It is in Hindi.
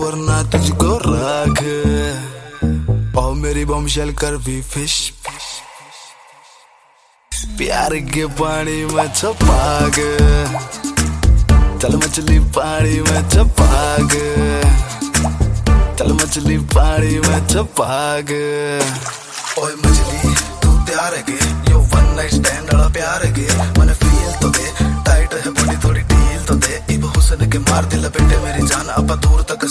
वरना तुझको राख, और मेरी बॉम्बशेल कर भी फिश। प्यार के पानी में छपाक, चल मछली पानी में छपाक, चल मछली पानी में छपाक। ओए मछली तू तैयार है के यो वन नाइट स्टैंड वाला प्यार है के, मैंने फील तो दे टाइट है बॉडी थोड़ी ढील तो दे, इब हुस्न के मार दिल बेटे मेरी जान, अब दूर तक